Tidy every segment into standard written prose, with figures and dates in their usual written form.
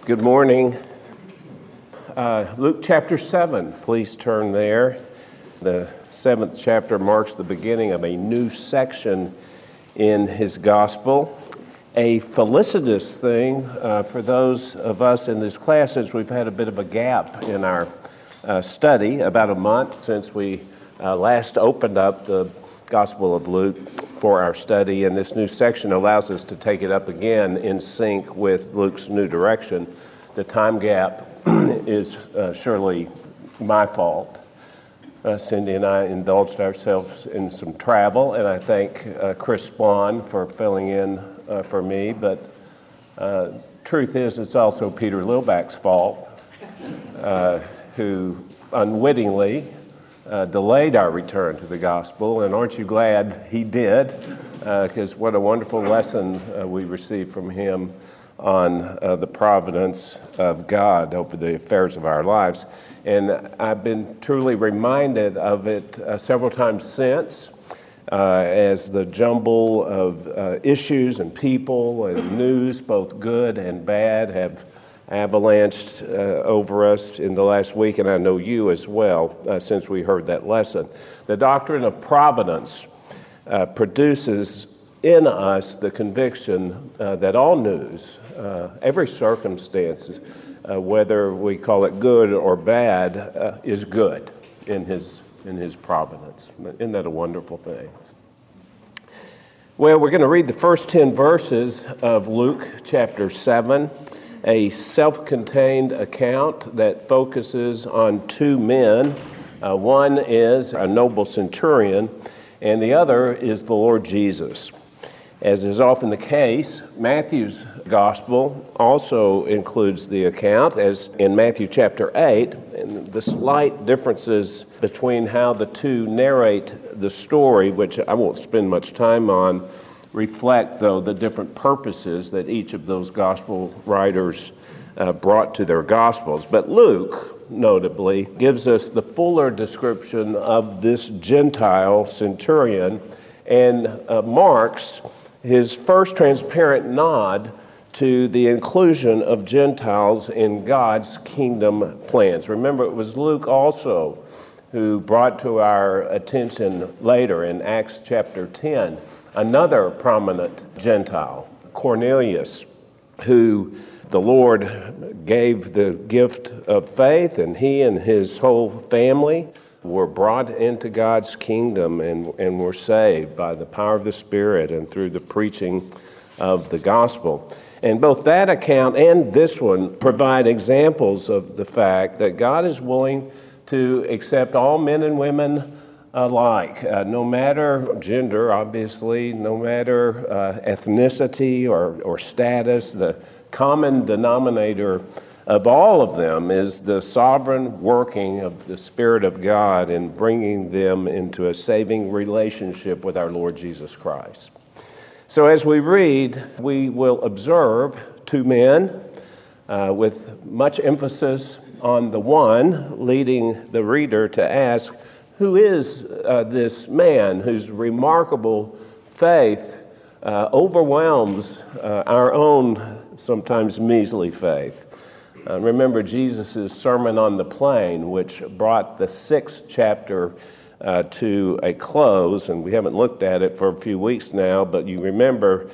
Good morning. Luke chapter 7, please turn there. The 7th chapter marks the beginning of a new section in his gospel. A felicitous thing for those of us in this class, since we've had a bit of a gap in our study, about a month since we last opened up the Gospel of Luke for our study, and this new section allows us to take it up again in sync with Luke's new direction. The time gap is surely my fault. Cindy and I indulged ourselves in some travel, and I thank Chris Spahn for filling in for me, but truth is it's also Peter Lilback's fault, who unwittingly delayed our return to the gospel, and aren't you glad he did? Because what a wonderful lesson we received from him on the providence of God over the affairs of our lives. And I've been truly reminded of it several times since, as the jumble of issues and people and news, both good and bad, have avalanched over us in the last week, and I know you as well, since we heard that lesson. The doctrine of providence produces in us the conviction that all news, every circumstance, whether we call it good or bad, is good in his providence. Isn't that a wonderful thing? Well, we're going to read the first 10 verses of Luke chapter 7. A self-contained account that focuses on two men. One is a noble centurion, and the other is the Lord Jesus. As is often the case, Matthew's gospel also includes the account, as in Matthew chapter 8, and the slight differences between how the two narrate the story, which I won't spend much time on, reflect, though, the different purposes that each of those gospel writers brought to their gospels. But Luke, notably, gives us the fuller description of this Gentile centurion and marks his first transparent nod to the inclusion of Gentiles in God's kingdom plans. Remember, it was Luke also who brought to our attention later in Acts chapter 10 another prominent Gentile, Cornelius, who the Lord gave the gift of faith, and he and his whole family were brought into God's kingdom and were saved by the power of the Spirit and through the preaching of the gospel. And both that account and this one provide examples of the fact that God is willing to accept all men and women alike, no matter gender, obviously, no matter ethnicity or status. The common denominator of all of them is the sovereign working of the Spirit of God in bringing them into a saving relationship with our Lord Jesus Christ. So as we read, we will observe two men with much emphasis on the one, leading the reader to ask, who is this man whose remarkable faith overwhelms our own sometimes measly faith? Remember Jesus' Sermon on the Plain, which brought the 6th chapter to a close, and we haven't looked at it for a few weeks now, but you remember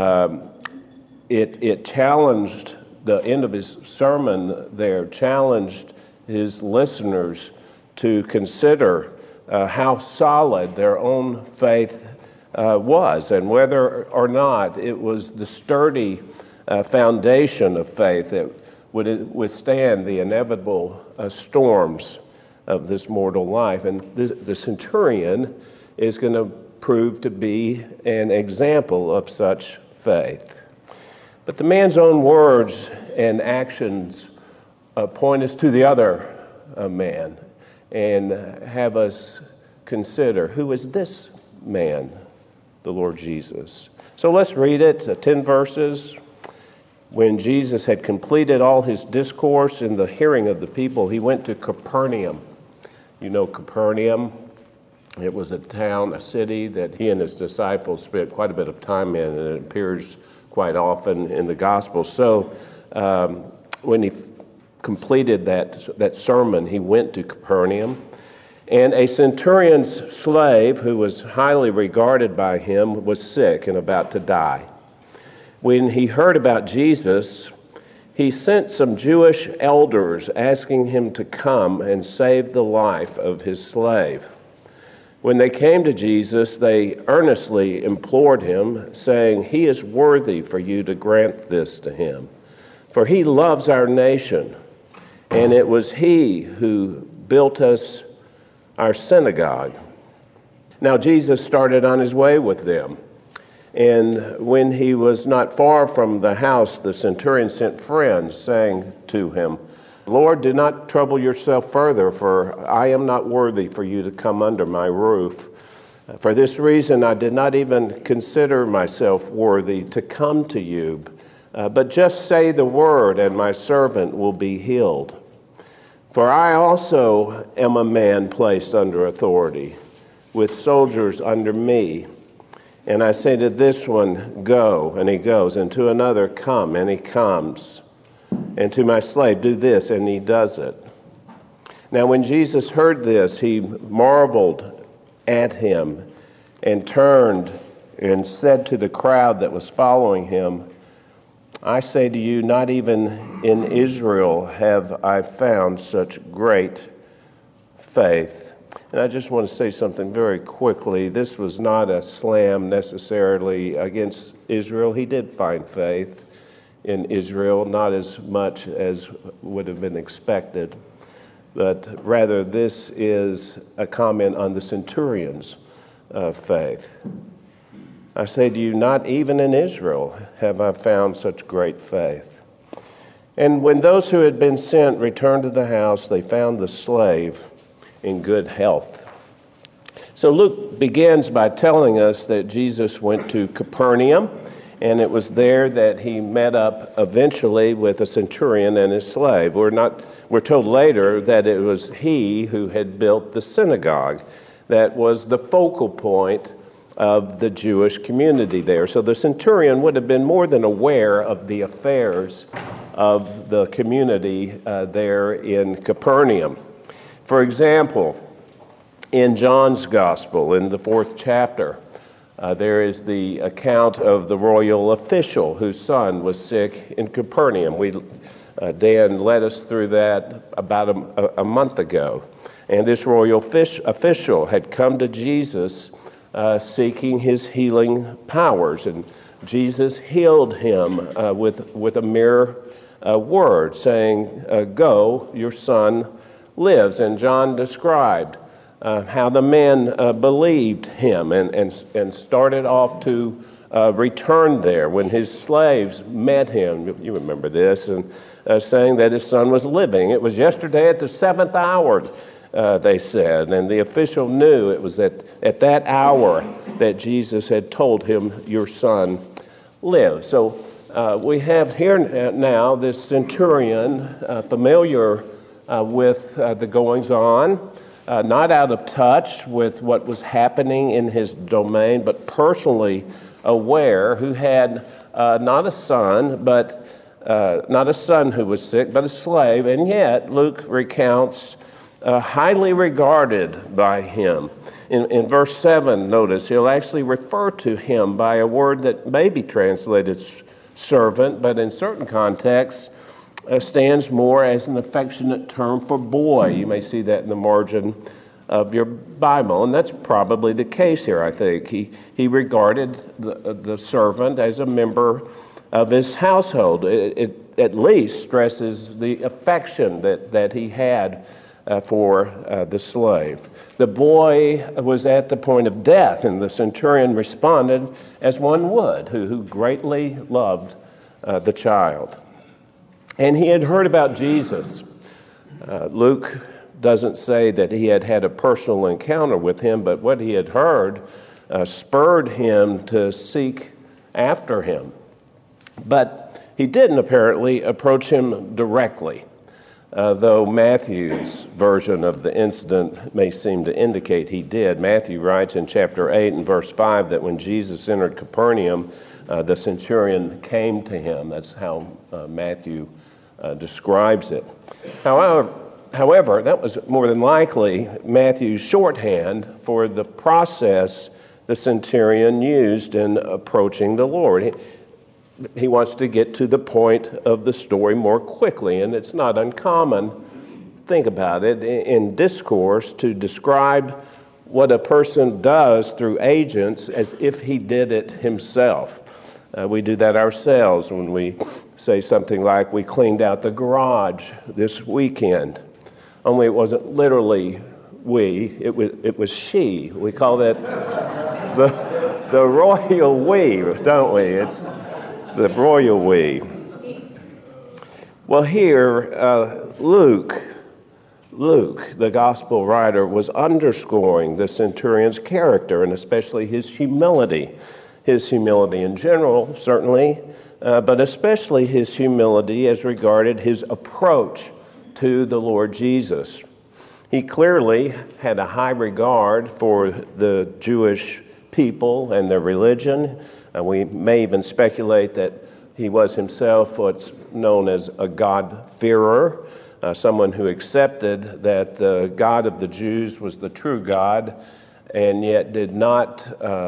it challenged, the end of his sermon there challenged his listeners to consider how solid their own faith was, and whether or not it was the sturdy foundation of faith that would withstand the inevitable storms of this mortal life. And the centurion is going to prove to be an example of such faith. But the man's own words and actions point us to the other man and have us consider, who is this man, the Lord Jesus? So let's read it, 10 verses. When Jesus had completed all his discourse in the hearing of the people, he went to Capernaum. You know Capernaum. It was a town, a city that he and his disciples spent quite a bit of time in, and it appears quite often in the Gospel. So when he completed that sermon, he went to Capernaum. And a centurion's slave, who was highly regarded by him, was sick and about to die. When he heard about Jesus, he sent some Jewish elders asking him to come and save the life of his slave. When they came to Jesus, they earnestly implored him, saying, "He is worthy for you to grant this to him, for he loves our nation, and it was he who built us our synagogue." Now Jesus started on his way with them, and when he was not far from the house, the centurion sent friends, saying to him, "Lord, do not trouble yourself further, for I am not worthy for you to come under my roof. For this reason I did not even consider myself worthy to come to you, but just say the word, and my servant will be healed. For I also am a man placed under authority, with soldiers under me. And I say to this one, 'Go,' and he goes, and to another, 'Come,' and he comes. And to my slave, 'Do this,' and he does it." Now when Jesus heard this, he marveled at him and turned and said to the crowd that was following him, "I say to you, not even in Israel have I found such great faith." And I just want to say something very quickly. This was not a slam necessarily against Israel. He did find faith in Israel, not as much as would have been expected, but rather this is a comment on the centurion's faith. "I say to you, not even in Israel have I found such great faith." And when those who had been sent returned to the house, they found the slave in good health. So Luke begins by telling us that Jesus went to Capernaum, and it was there that he met up eventually with a centurion and his slave. We're told later that it was he who had built the synagogue that was the focal point of the Jewish community there. So the centurion would have been more than aware of the affairs of the community there in Capernaum. For example, in John's Gospel, in the 4th chapter, there is the account of the royal official whose son was sick in Capernaum. Dan led us through that about a month ago. And this royal official had come to Jesus seeking his healing powers. And Jesus healed him with a mere word, saying, "Go, your son lives." And John described how the men believed him and started off to return there when his slaves met him. You remember this, and saying that his son was living. It was yesterday at the 7th hour, they said, and the official knew it was at that hour that Jesus had told him, "Your son lives." So we have here now this centurion familiar with the goings-on, not out of touch with what was happening in his domain, but personally aware, who had not a son who was sick, but a slave, and yet Luke recounts highly regarded by him. In verse 7, notice, he'll actually refer to him by a word that may be translated servant, but in certain contexts stands more as an affectionate term for boy. You may see that in the margin of your Bible, and that's probably the case here, I think. He regarded the servant as a member of his household. It at least stresses the affection that he had for the slave. The boy was at the point of death, and the centurion responded as one would, who greatly loved the child. And he had heard about Jesus. Luke doesn't say that he had had a personal encounter with him, but what he had heard spurred him to seek after him. But he didn't apparently approach him directly, though Matthew's version of the incident may seem to indicate he did. Matthew writes in chapter 8 and verse 5 that when Jesus entered Capernaum, the centurion came to him. That's how Matthew describes it. However, that was more than likely Matthew's shorthand for the process the centurion used in approaching the Lord. He wants to get to the point of the story more quickly, and it's not uncommon, think about it, in discourse to describe what a person does through agents as if he did it himself. We do that ourselves when we say something like, we cleaned out the garage this weekend. Only it wasn't literally we, it was she. We call that the royal we, don't we? It's the royal we. Well, here, Luke, the gospel writer, was underscoring the centurion's character and especially his humility. His humility in general, certainly, but especially his humility as regarded his approach to the Lord Jesus. He clearly had a high regard for the Jewish people and their religion. We may even speculate that he was himself what's known as a God-fearer, someone who accepted that the God of the Jews was the true God and yet did not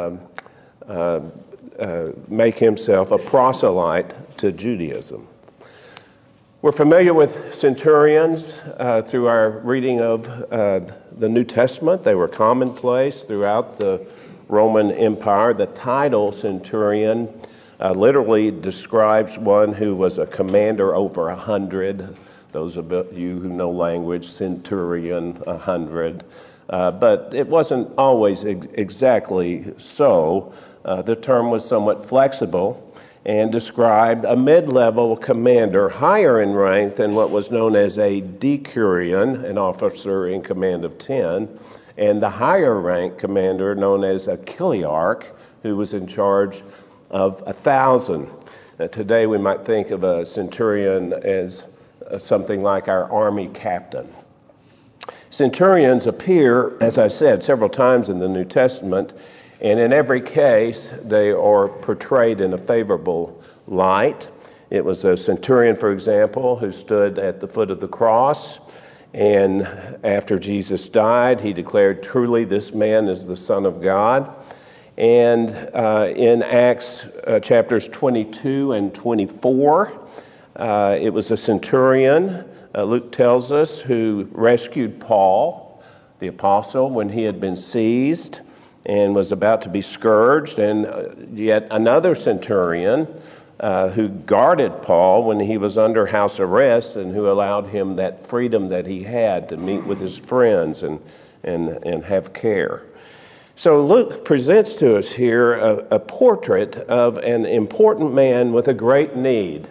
make himself a proselyte to Judaism. We're familiar with centurions through our reading of the New Testament. They were commonplace throughout the Roman Empire. The title centurion literally describes one who was a commander over 100. Those of you who know language, centurion, 100. But it wasn't always exactly so. The term was somewhat flexible and described a mid-level commander higher in rank than what was known as a decurion, an officer in command of 10, and the higher rank commander known as a chiliarch, who was in charge of 1,000. Today we might think of a centurion as something like our army captain. Centurions appear, as I said, several times in the New Testament, and in every case, they are portrayed in a favorable light. It was a centurion, for example, who stood at the foot of the cross, and after Jesus died, he declared, "Truly, this man is the Son of God." And in Acts chapters 22 and 24, it was a centurion, Luke tells us, who rescued Paul, the apostle, when he had been seized and was about to be scourged, and yet another centurion who guarded Paul when he was under house arrest and who allowed him that freedom that he had to meet with his friends and have care. So Luke presents to us here a portrait of an important man with a great need.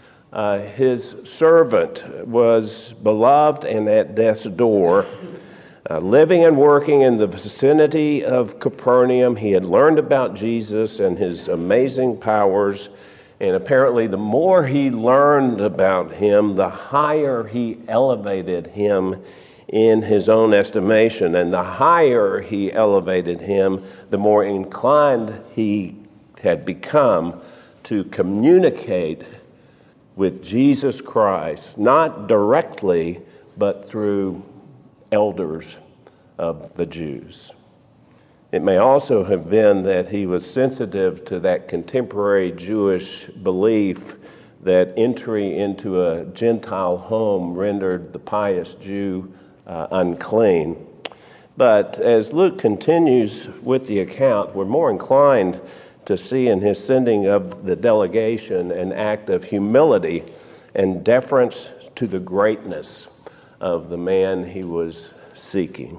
His servant was beloved and at death's door. Living and working in the vicinity of Capernaum, he had learned about Jesus and his amazing powers, and apparently the more he learned about him, the higher he elevated him in his own estimation, and the higher he elevated him, the more inclined he had become to communicate with Jesus Christ, not directly, but through elders of the Jews. It may also have been that he was sensitive to that contemporary Jewish belief that entry into a Gentile home rendered the pious Jew unclean. But as Luke continues with the account, we're more inclined to see in his sending of the delegation an act of humility and deference to the greatness of the man he was seeking.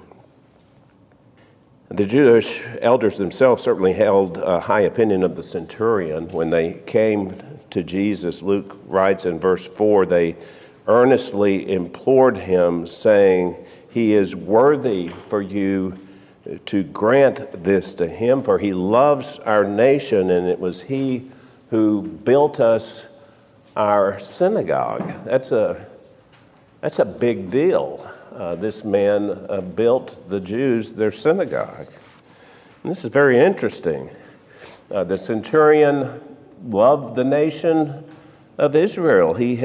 The Jewish elders themselves certainly held a high opinion of the centurion. When they came to Jesus, Luke writes in verse 4, they earnestly implored him, saying, "He is worthy for you to grant this to him, for he loves our nation, and it was he who built us our synagogue." That's a big deal. This man built the Jews their synagogue. And this is very interesting. The centurion loved the nation of Israel. He had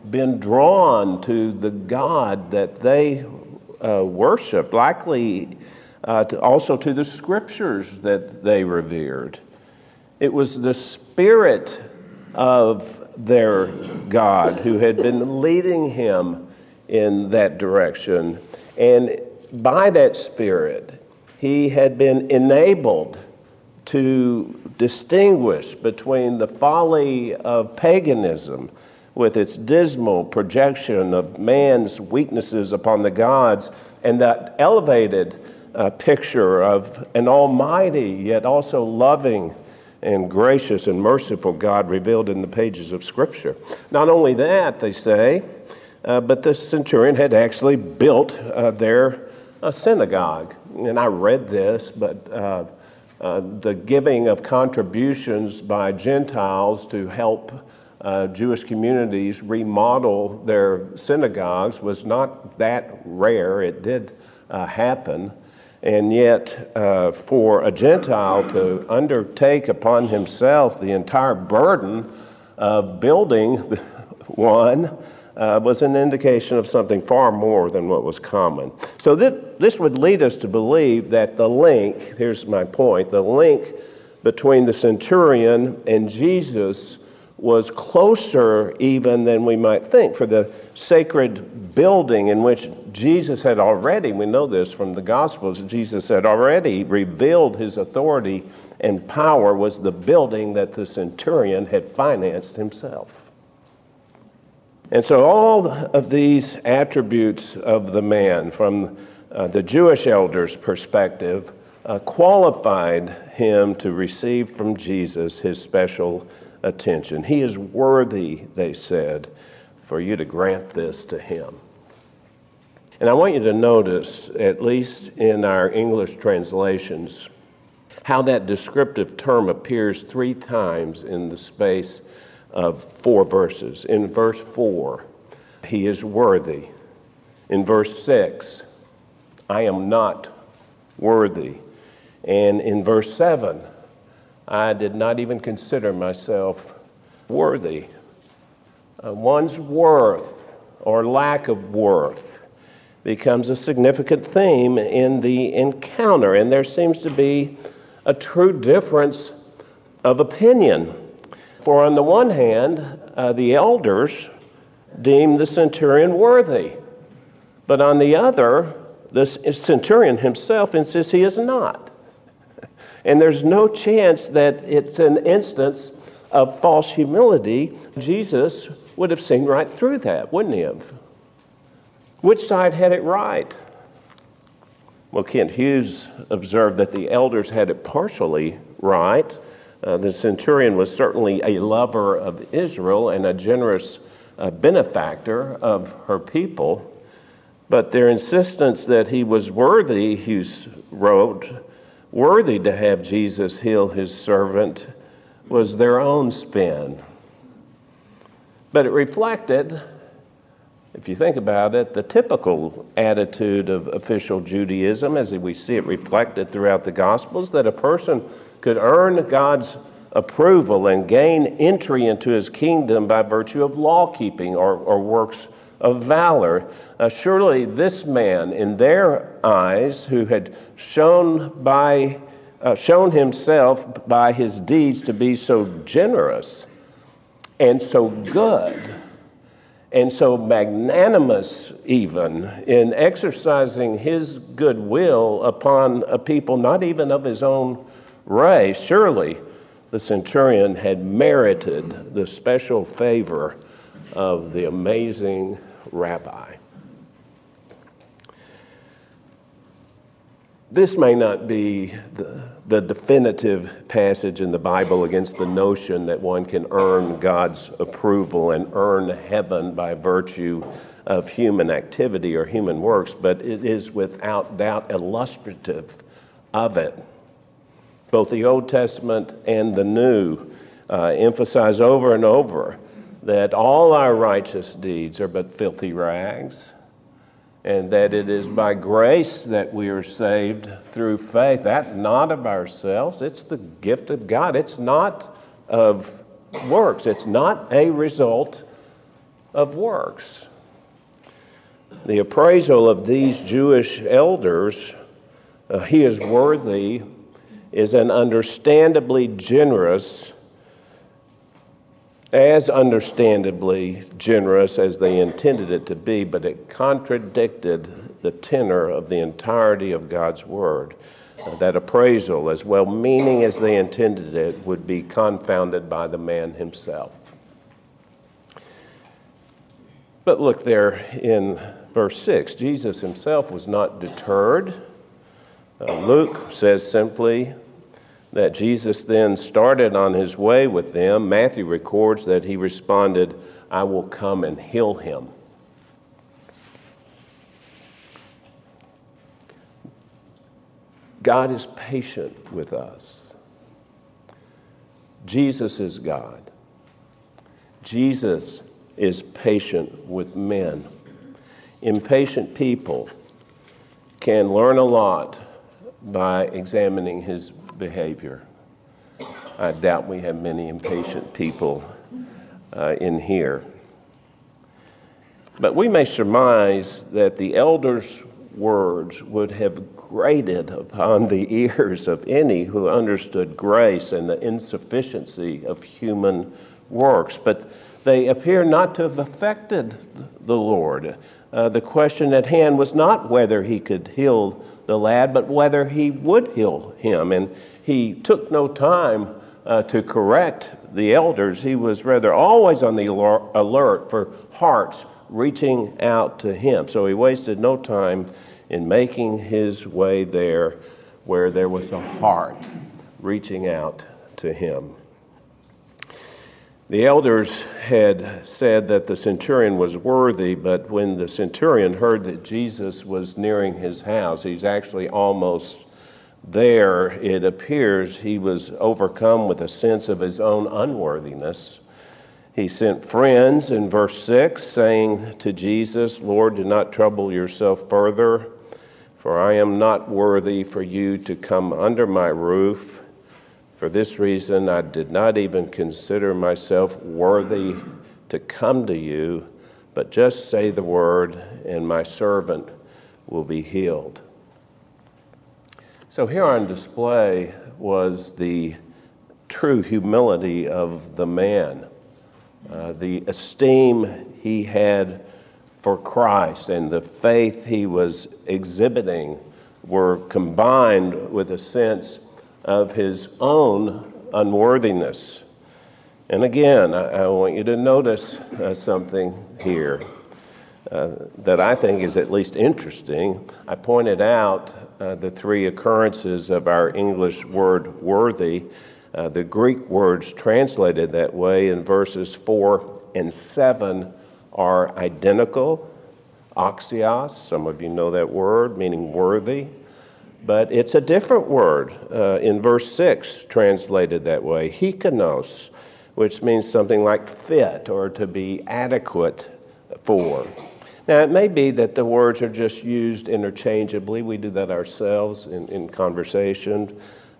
been drawn to the God that they worshiped, likely also to the scriptures that they revered. It was the Spirit of their God who had been leading him in that direction. And by that Spirit, he had been enabled to distinguish between the folly of paganism with its dismal projection of man's weaknesses upon the gods and that elevated picture of an almighty yet also loving and gracious and merciful God revealed in the pages of Scripture. Not only that, they say, but the centurion had actually built their synagogue. And I read this, but the giving of contributions by Gentiles to help Jewish communities remodel their synagogues was not that rare. It did happen. And yet, for a Gentile to undertake upon himself the entire burden of building one was an indication of something far more than what was common. So this would lead us to believe that the link, here's my point, the link between the centurion and Jesus was closer even than we might think. For the sacred building in which Jesus had already, we know this from the Gospels, Jesus had already revealed his authority and power, was the building that the centurion had financed himself. And so all of these attributes of the man, from the Jewish elders' perspective, qualified him to receive from Jesus his special attention. He is worthy, they said, for you to grant this to him. And I want you to notice, at least in our English translations, how that descriptive term appears 3 times in the space of 4 verses. In verse 4, he is worthy. In verse 6, I am not worthy. And in verse 7, I did not even consider myself worthy. One's worth or lack of worth becomes a significant theme in the encounter, and there seems to be a true difference of opinion. For on the one hand, the elders deem the centurion worthy, but on the other, the centurion himself insists he is not. And there's no chance that it's an instance of false humility. Jesus would have seen right through that, wouldn't he have? Which side had it right? Well, Kent Hughes observed that the elders had it partially right. The centurion was certainly a lover of Israel and a generous benefactor of her people. But their insistence that he was worthy, Hughes wrote, worthy to have Jesus heal his servant, was their own spin. But it reflected, if you think about it, the typical attitude of official Judaism, as we see it reflected throughout the Gospels, that a person could earn God's approval and gain entry into his kingdom by virtue of law-keeping or works of valor. Surely this man, in their eyes, who had shown himself by his deeds to be so generous and so good and so magnanimous even in exercising his goodwill upon a people not even of his own race, surely the centurion had merited the special favor of the amazing rabbi. This may not be the definitive passage in the Bible against the notion that one can earn God's approval and earn heaven by virtue of human activity or human works, but it is without doubt illustrative of it. Both the Old Testament and the New emphasize over and over that all our righteous deeds are but filthy rags, and that it is by grace that we are saved through faith. That not of ourselves, it's the gift of God. It's not of works. It's not a result of works. The appraisal of these Jewish elders, he is worthy, is an understandably generous as they intended it to be, but it contradicted the tenor of the entirety of God's Word. That appraisal, as well-meaning as they intended it, would be confounded by the man himself. But look there in verse 6. Jesus himself was not deterred. Luke says simply that Jesus then started on his way with them. Matthew records that he responded, "I will come and heal him." God is patient with us. Jesus is God. Jesus is patient with men. Impatient people can learn a lot by examining his behavior. I doubt we have many impatient people in here. But we may surmise that the elders' words would have grated upon the ears of any who understood grace and the insufficiency of human works. But they appear not to have affected the Lord. The question at hand was not whether he could heal the lad, but whether he would heal him. And he took no time to correct the elders. He was rather always on the alert for hearts reaching out to him. So he wasted no time in making his way there where there was a heart reaching out to him. The elders had said that the centurion was worthy, but when the centurion heard that Jesus was nearing his house, he's actually almost there, it appears he was overcome with a sense of his own unworthiness. He sent friends in verse 6, saying to Jesus, "Lord, do not trouble yourself further, for I am not worthy for you to come under my roof. For this reason, I did not even consider myself worthy to come to you, but just say the word, and my servant will be healed." So here on display was the true humility of the man, the esteem he had for Christ and the faith he was exhibiting were combined with a sense of his own unworthiness. And again, I want you to notice something here that I think is at least interesting. I pointed out the three occurrences of our English word worthy. The Greek words translated that way in verses 4 and 7 are identical. Axios, some of you know that word, meaning worthy. But it's a different word in verse 6 translated that way. Hikanos, which means something like fit or to be adequate for. Now, it may be that the words are just used interchangeably. We do that ourselves in conversation.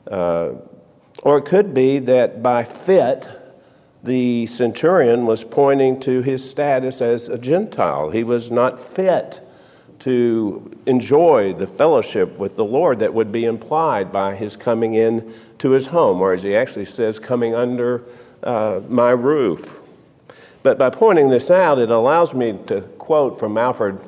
Or it could be that by fit, the centurion was pointing to his status as a Gentile. He was not fit to enjoy the fellowship with the Lord that would be implied by his coming in to his home, or as he actually says, coming under my roof. But by pointing this out, it allows me to quote from Alfred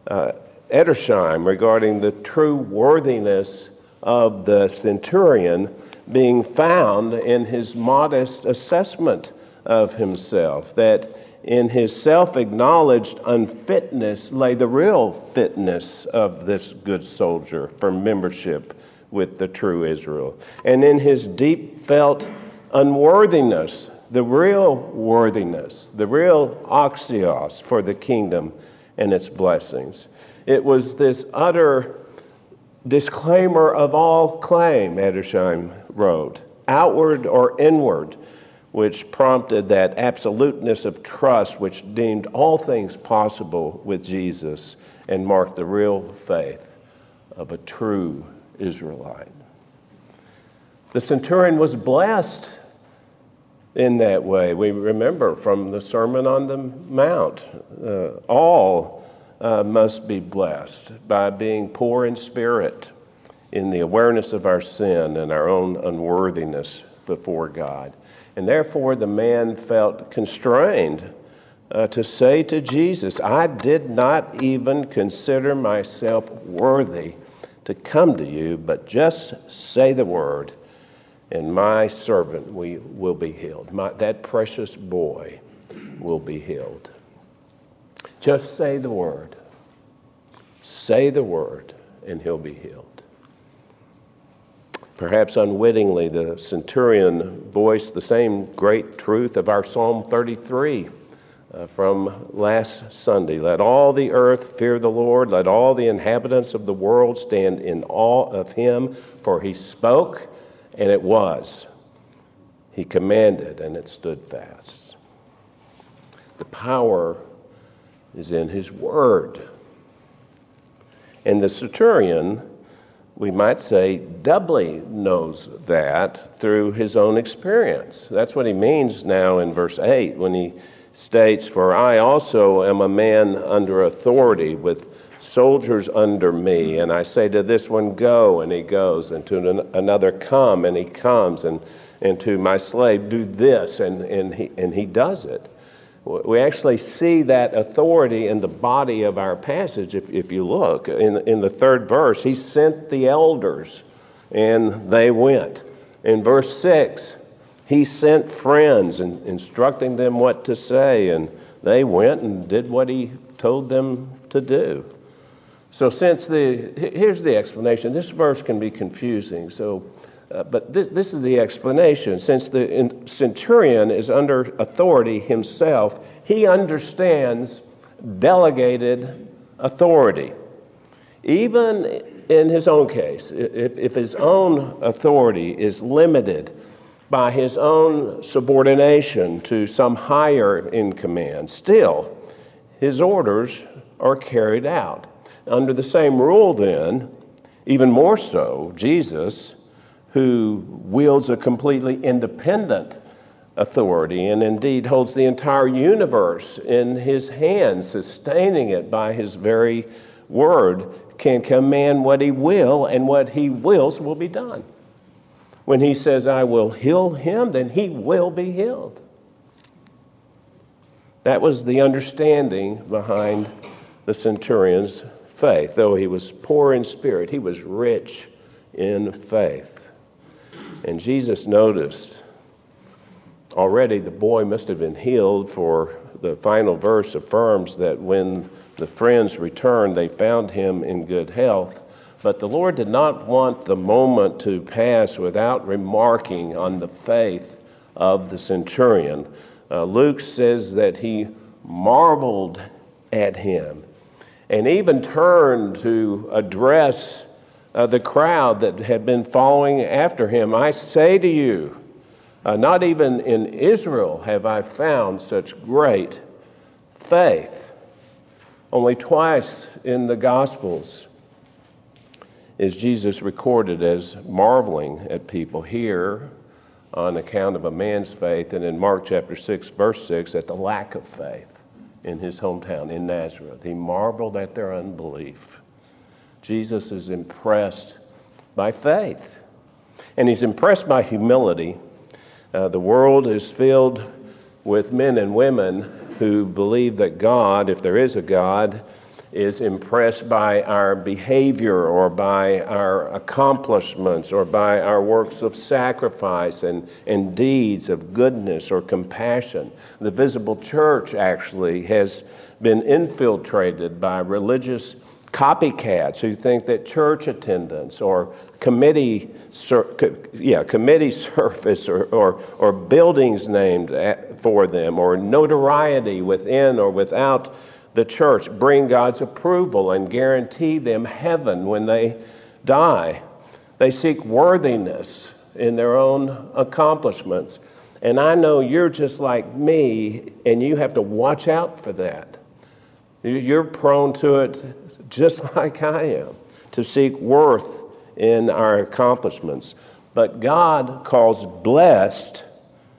Edersheim regarding the true worthiness of the centurion being found in his modest assessment of himself, that in his self-acknowledged unfitness lay the real fitness of this good soldier for membership with the true Israel. And in his deep felt unworthiness, the real worthiness, the real axios for the kingdom and its blessings. It was this utter disclaimer of all claim, Edersheim wrote, outward or inward, which prompted that absoluteness of trust which deemed all things possible with Jesus and marked the real faith of a true Israelite. The centurion was blessed in that way. We remember from the Sermon on the Mount, all must be blessed by being poor in spirit, in the awareness of our sin and our own unworthiness before God. And therefore the man felt constrained to say to Jesus, I did not even consider myself worthy to come to you, but just say the word, and my servant will be healed. That precious boy will be healed. Just say the word. Say the word, and he'll be healed. Perhaps unwittingly, the centurion voiced the same great truth of our Psalm 33 from last Sunday. Let all the earth fear the Lord. Let all the inhabitants of the world stand in awe of him. For he spoke, and it was. He commanded, and it stood fast. The power is in his word. And the centurion, we might say, doubly knows that through his own experience. That's what he means now in verse 8 when he states, for I also am a man under authority with soldiers under me. And I say to this one, go, and he goes, and to another, come, and he comes, and to my slave, do this, and he does it. We actually see that authority in the body of our passage. If you look in the third verse, he sent the elders and they went. In verse 6, he sent friends and instructing them what to say, and they went and did what he told them to do. So here's the explanation. This verse can be confusing, but this is the explanation. Since the centurion is under authority himself, he understands delegated authority. Even in his own case, if his own authority is limited by his own subordination to some higher in command, still his orders are carried out. Under the same rule then, even more so, Jesus, who wields a completely independent authority and indeed holds the entire universe in his hands, sustaining it by his very word, can command what he will, and what he wills will be done. When he says, I will heal him, then he will be healed. That was the understanding behind the centurion's faith. Though he was poor in spirit, he was rich in faith. And Jesus noticed already the boy must have been healed, for the final verse affirms that when the friends returned, they found him in good health. But the Lord did not want the moment to pass without remarking on the faith of the centurion. Luke says that he marveled at him and even turned to address the crowd that had been following after him. I say to you, not even in Israel have I found such great faith. Only twice in the Gospels is Jesus recorded as marveling at people. Here, on account of a man's faith, and in Mark chapter 6, verse 6, at the lack of faith in his hometown, in Nazareth. He marveled at their unbelief. Jesus is impressed by faith, and he's impressed by humility. The world is filled with men and women who believe that God, if there is a God, is impressed by our behavior or by our accomplishments or by our works of sacrifice and deeds of goodness or compassion. The visible church actually has been infiltrated by religious copycats who think that church attendance or committee service or buildings named for them or notoriety within or without the church bring God's approval and guarantee them heaven when they die. They seek worthiness in their own accomplishments. And I know you're just like me, and you have to watch out for that. You're prone to it just like I am, to seek worth in our accomplishments. But God calls blessed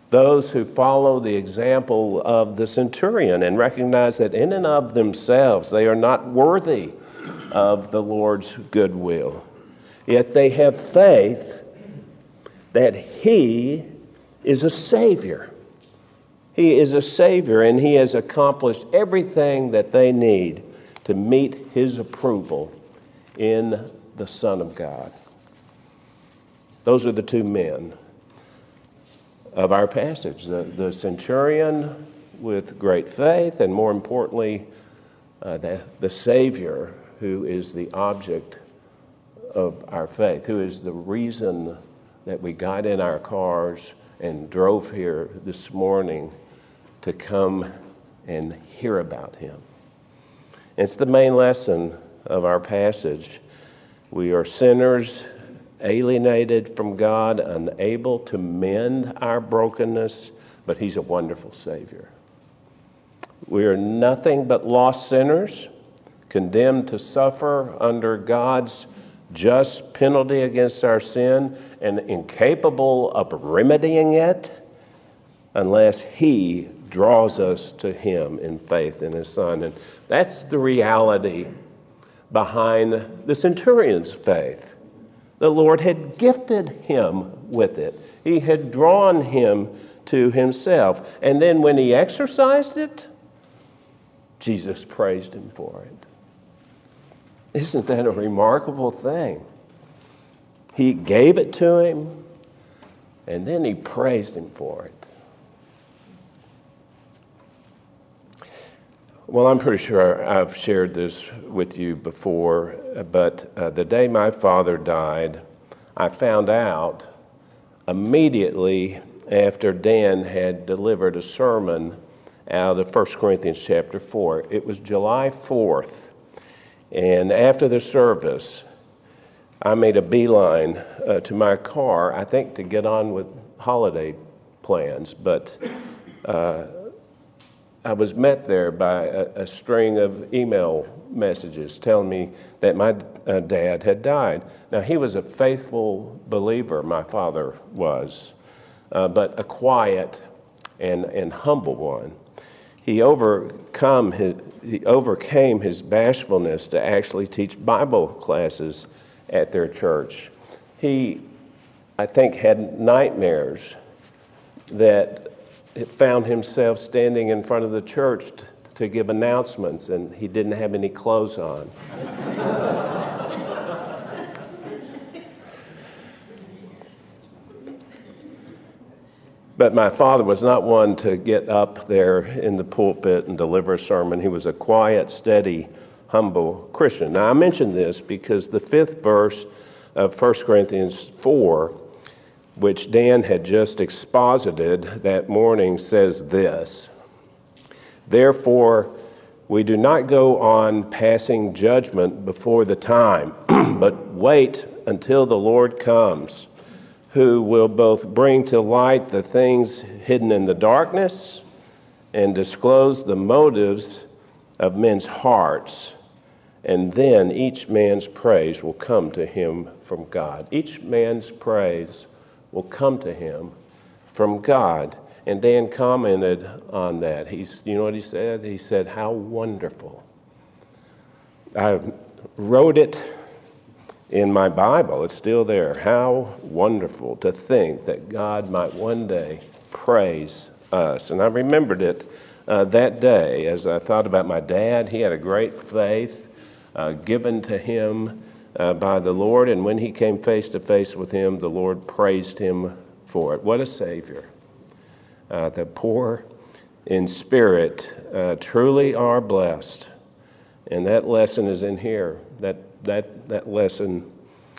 Those who follow the example of the centurion and recognize that in and of themselves they are not worthy of the Lord's goodwill. Yet they have faith that He is a Savior. He is a Savior, and He has accomplished everything that they need to meet His approval in the Son of God. Those are the two men of our passage. The centurion with great faith, and more importantly, the Savior who is the object of our faith, who is the reason that we got in our cars and drove here this morning to come and hear about Him. It's the main lesson of our passage. We are sinners, alienated from God, unable to mend our brokenness, but He's a wonderful Savior. We are nothing but lost sinners, condemned to suffer under God's just penalty against our sin, and incapable of remedying it unless He draws us to Him in faith in His Son. And that's the reality behind the centurion's faith. The Lord had gifted him with it. He had drawn him to Himself. And then when he exercised it, Jesus praised him for it. Isn't that a remarkable thing? He gave it to him, and then he praised him for it. Well, I'm pretty sure I've shared this with you before, but the day my father died, I found out immediately after Dan had delivered a sermon out of 1 Corinthians chapter 4. It was July 4th, and after the service, I made a beeline to my car, I think to get on with holiday plans, but I was met there by a string of email messages telling me that my dad had died. Now, he was a faithful believer, my father was, but a quiet and humble one. He overcame his bashfulness to actually teach Bible classes at their church. He, I think, had nightmares that found himself standing in front of the church to give announcements, and he didn't have any clothes on. But my father was not one to get up there in the pulpit and deliver a sermon. He was a quiet, steady, humble Christian. Now, I mention this because the 5th verse of 1 Corinthians 4, which Dan had just exposited that morning, says this: "Therefore, we do not go on passing judgment before the time, but wait until the Lord comes, who will both bring to light the things hidden in the darkness and disclose the motives of men's hearts. And then each man's praise will come to him from God." Each man's praise will come to him from God. And Dan commented on that. You know what he said? He said, "How wonderful." I wrote it in my Bible. It's still there. How wonderful to think that God might one day praise us. And I remembered it that day as I thought about my dad. He had a great faith given to him by the Lord, and when he came face to face with Him, the Lord praised him for it. What a Savior. The poor in spirit truly are blessed, and that lesson is in here. That lesson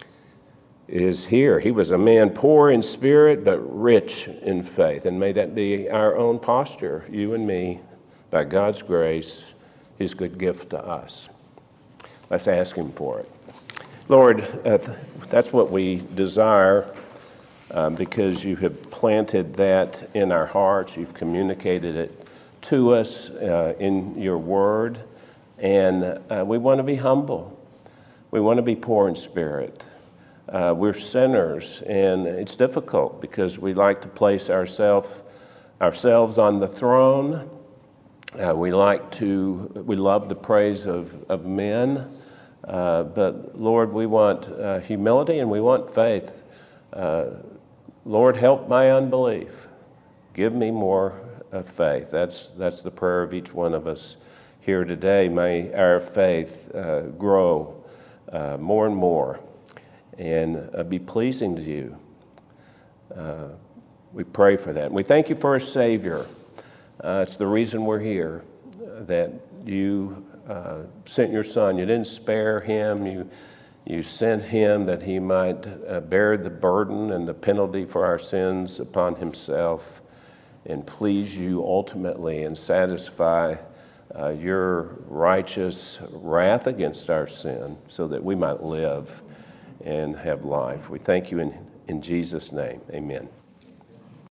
is here. He was a man poor in spirit, but rich in faith, and may that be our own posture, you and me, by God's grace, His good gift to us. Let's ask Him for it. Lord, that's what we desire because You have planted that in our hearts. You've communicated it to us in Your Word, and we want to be humble. We want to be poor in spirit. We're sinners, and it's difficult because we like to place ourselves ourselves on the throne. We love the praise of men, but Lord, we want humility and we want faith. Lord, help my unbelief. Give me more faith. That's the prayer of each one of us here today. May our faith grow more and more and be pleasing to you. We pray for that. We thank you for a Savior. It's the reason we're here, that you sent your Son. You didn't spare him. You sent him that he might bear the burden and the penalty for our sins upon himself and please you ultimately and satisfy your righteous wrath against our sin so that we might live and have life. We thank you in Jesus' name. Amen.